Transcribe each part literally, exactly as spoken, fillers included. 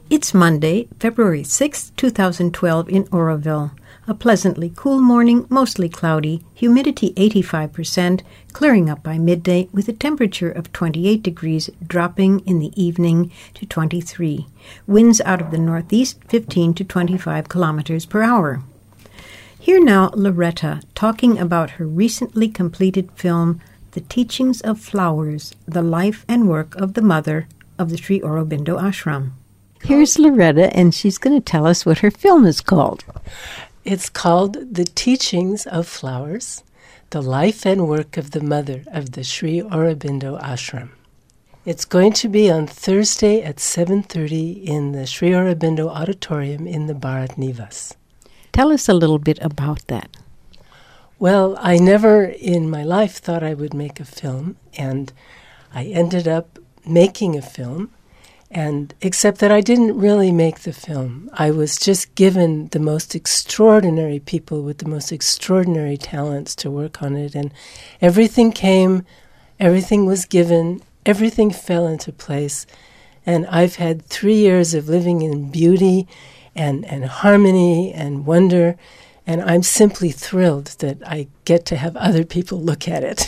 It's Monday, February sixth, twenty twelve in Oroville. A pleasantly cool morning, mostly cloudy, humidity eighty-five percent, clearing up by midday with a temperature of twenty-eight degrees, dropping in the evening to twenty-three. Winds out of the northeast, fifteen to twenty-five kilometers per hour. Here now, Loretta, talking about her recently completed film, The Teachings of Flowers, the Life and Work of the Mother of the Sri Aurobindo Ashram. Here's Loretta, and she's going to tell us what her film is called. It's called The Teachings of Flowers, the Life and Work of the Mother of the Sri Aurobindo Ashram. It's going to be on Thursday at seven thirty in the Sri Aurobindo Auditorium in the Bharat Nivas. Tell us a little bit about that. Well, I never in my life thought I would make a film, and I ended up making a film. And except that I didn't really make the film. I was just given the most extraordinary people with the most extraordinary talents to work on it. And everything came, everything was given, everything fell into place. And I've had three years of living in beauty and, and harmony and wonder. And I'm simply thrilled that I get to have other people look at it.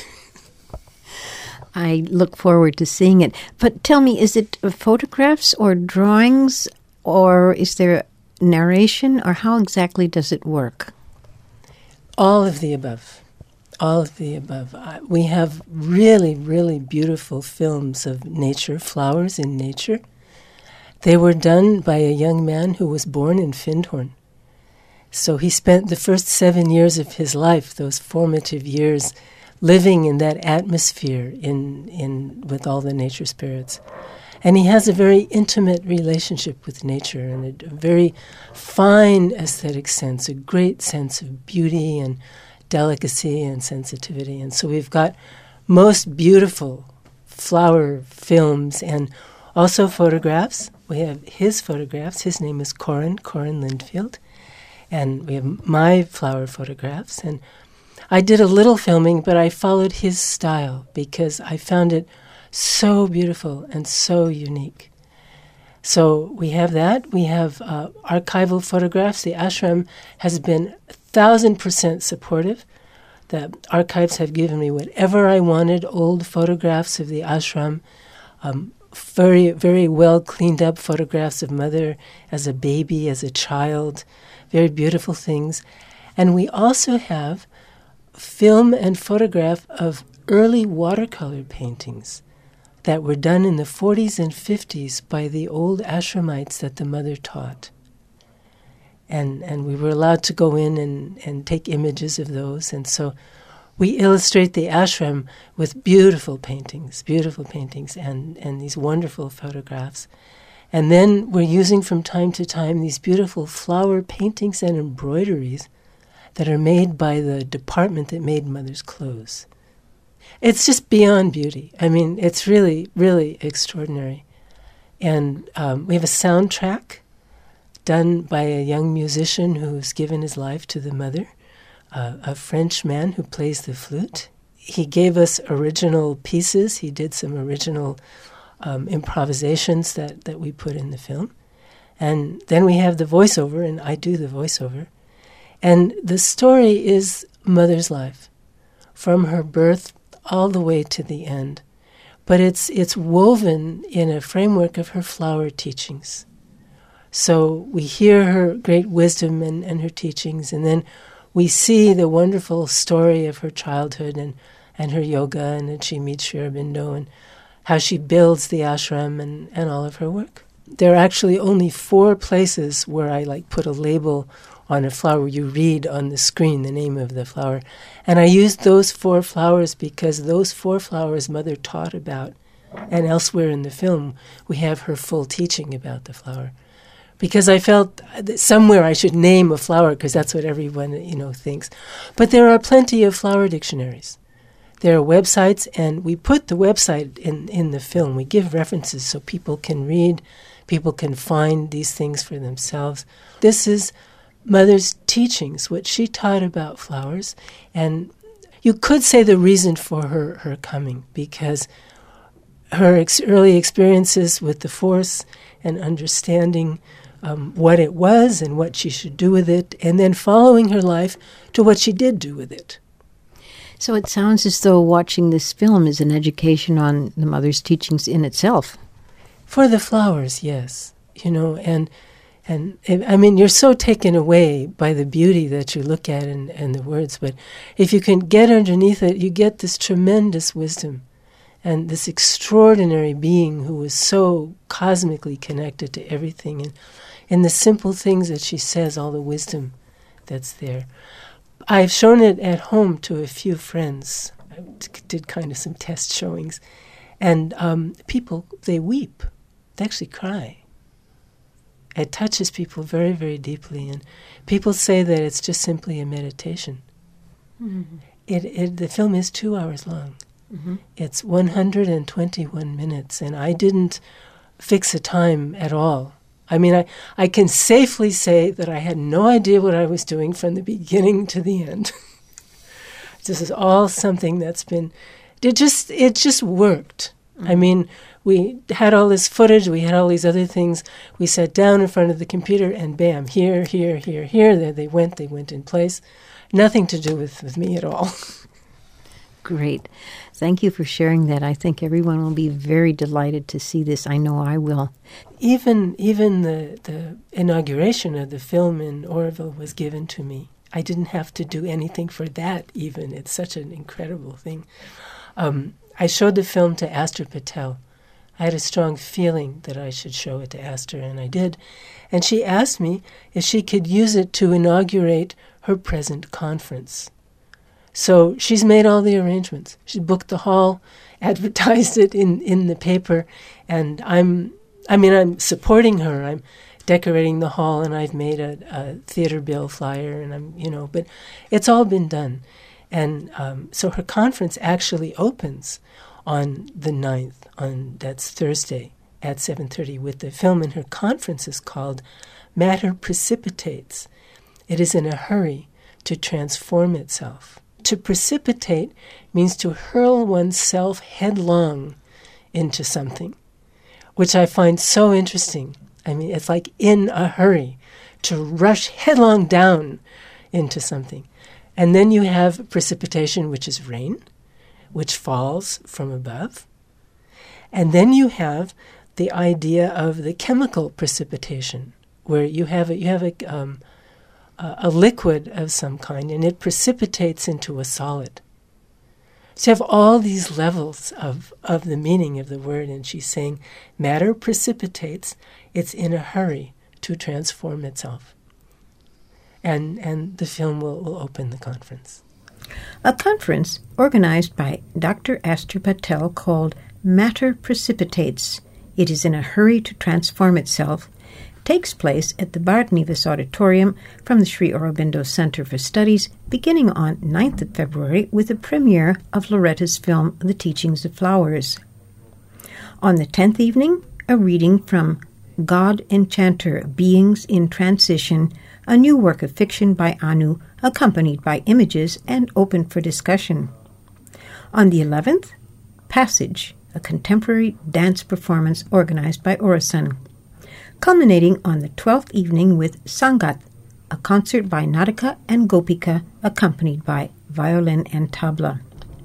I look forward to seeing it. But tell me, is it photographs or drawings, or is there narration, or how exactly does it work? All of the above. All of the above. Uh, we have really, really beautiful films of nature, flowers in nature. They were done by a young man who was born in Findhorn. So he spent the first seven years of his life, those formative years, living in that atmosphere in in with all the nature spirits. And he has a very intimate relationship with nature and a, a very fine aesthetic sense, a great sense of beauty and delicacy and sensitivity. And so we've got most beautiful flower films and also photographs. We have his photographs. His name is Corin, Corin Lindfield. And we have my flower photographs. And I did a little filming, but I followed his style because I found it so beautiful and so unique. So we have that. We have uh, archival photographs. The ashram has been a thousand percent supportive. The archives have given me whatever I wanted, old photographs of the ashram, um, very, very well cleaned up photographs of Mother as a baby, as a child, very beautiful things. And we also have film and photograph of early watercolor paintings that were done in the forties and fifties by the old ashramites that the mother taught. And and we were allowed to go in and, and take images of those. And so we illustrate the ashram with beautiful paintings, beautiful paintings and, and these wonderful photographs. And then we're using from time to time these beautiful flower paintings and embroideries that are made by the department that made Mother's clothes. It's just beyond beauty. I mean, it's really, really extraordinary. And um, we have a soundtrack done by a young musician who's given his life to the Mother, uh, a French man who plays the flute. He gave us original pieces. He did some original um, improvisations that, that we put in the film. And then we have the voiceover, and I do the voiceover. And the story is Mother's life, from her birth all the way to the end. But it's it's woven in a framework of her flower teachings. So we hear her great wisdom and, and her teachings, and then we see the wonderful story of her childhood and, and her yoga, and then she meets Sri Aurobindo, and how she builds the ashram and, and all of her work. There are actually only four places where I like put a label on a flower where you read on the screen the name of the flower. And I used those four flowers because those four flowers Mother taught about. And elsewhere in the film, we have her full teaching about the flower. Because I felt that somewhere I should name a flower because that's what everyone, you know, thinks. But there are plenty of flower dictionaries. There are websites, and we put the website in, in the film. We give references so people can read, people can find these things for themselves. This is Mother's teachings, what she taught about flowers, and you could say the reason for her, her coming, because her ex- early experiences with the Force and understanding um, what it was and what she should do with it, and then following her life to what she did do with it. So it sounds as though watching this film is an education on the mother's teachings in itself. For the flowers, yes. You know, and and I mean, you're so taken away by the beauty that you look at and, and the words, but if you can get underneath it, you get this tremendous wisdom and this extraordinary being who is so cosmically connected to everything. And in the simple things that she says, all the wisdom that's there. I've shown it at home to a few friends. I did kind of some test showings. And um, people, they weep. They actually cry. It touches people very, very deeply. And people say that it's just simply a meditation. Mm-hmm. It, it, the film is two hours long. Mm-hmm. It's one hundred twenty-one minutes, and I didn't fix a time at all. I mean, I, I can safely say that I had no idea what I was doing from the beginning to the end. This is all something that's been, it just, it just worked. Mm-hmm. I mean, we had all this footage, we had all these other things. We sat down in front of the computer and bam, here, here, here, here, there they went, they went in place. Nothing to do with, with me at all. Great. Thank you for sharing that. I think everyone will be very delighted to see this. I know I will. Even even the, the inauguration of the film in Oroville was given to me. I didn't have to do anything for that even. It's such an incredible thing. Um, I showed the film to Astor Patel. I had a strong feeling that I should show it to Astor, and I did. And she asked me if she could use it to inaugurate her present conference. So she's made all the arrangements. She booked the hall, advertised it in, in the paper, and I'm, I mean, I'm supporting her. I'm decorating the hall, and I've made a, a theater bill flyer, and I'm, you know, but it's all been done. And um, so her conference actually opens on the ninth, on that's Thursday at seven thirty with the film, and her conference is called Matter Precipitates. It is in a hurry to transform itself. To precipitate means to hurl oneself headlong into something, which I find so interesting. I mean, it's like in a hurry to rush headlong down into something. And then you have precipitation, which is rain, which falls from above. And then you have the idea of the chemical precipitation, where you have a, you have a um, a liquid of some kind, and it precipitates into a solid. So you have all these levels of, of the meaning of the word, and she's saying matter precipitates, it's in a hurry to transform itself. And and the film will, will open the conference. A conference organized by Doctor Astor Patel called Matter Precipitates, It is in a Hurry to Transform Itself, takes place at the Bart Nevis Auditorium from the Sri Aurobindo Center for Studies beginning on ninth of February with the premiere of Loretta's film The Teachings of Flowers. On the tenth evening, a reading from God Enchanter, Beings in Transition, a new work of fiction by Anu, accompanied by images and open for discussion. On the eleventh, Passage, a contemporary dance performance organized by Orasan. Culminating on the twelfth evening with Sangat, a concert by Natika and Gopika, accompanied by violin and tabla.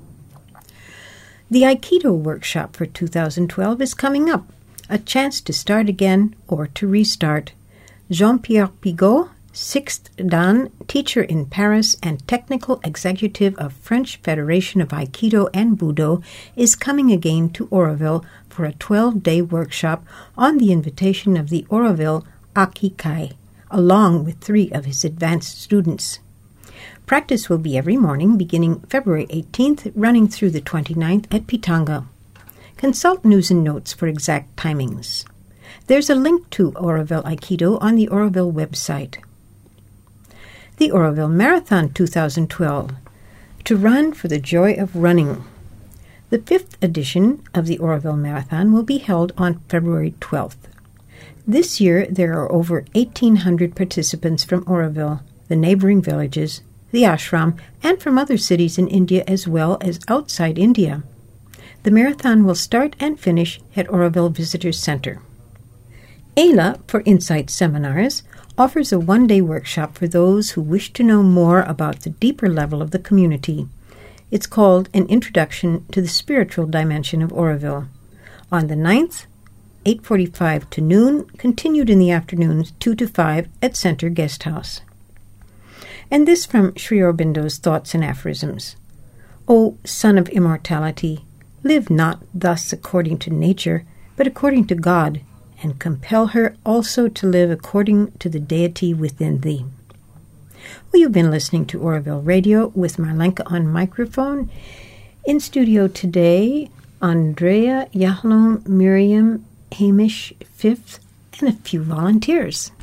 The Aikido workshop for two thousand twelve is coming up, a chance to start again or to restart. Jean-Pierre Pigot, sixth Dan, teacher in Paris and technical executive of French Federation of Aikido and Budo, is coming again to Oroville for a twelve-day workshop on the invitation of the Oroville Akikai, along with three of his advanced students. Practice will be every morning beginning February eighteenth, running through the twenty-ninth at Pitanga. Consult news and notes for exact timings. There's a link to Oroville Aikido on the Oroville website. The Oroville Marathon two thousand twelve, to run for the joy of running. The fifth edition of the Oroville Marathon will be held on February twelfth. This year there are over eighteen hundred participants from Oroville, the neighboring villages, the ashram, and from other cities in India as well as outside India. The marathon will start and finish at Oroville Visitors Center. Ayla, for Insight Seminars, offers a one-day workshop for those who wish to know more about the deeper level of the community. It's called An Introduction to the Spiritual Dimension of Oroville. On the ninth, eight forty-five to noon, continued in the afternoons, two to five, at Center Guest House. And this from Sri Aurobindo's Thoughts and Aphorisms. O Son of Immortality, live not thus according to nature, but according to God, and compel her also to live according to the deity within thee. Well, you've been listening to Oroville Radio with Marlenka on microphone. In studio today, Andrea, Yahlon, Miriam, Hamish, Fifth, and a few volunteers.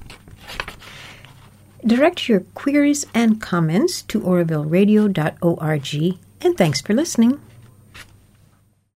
Direct your queries and comments to oroville radio dot org, and thanks for listening.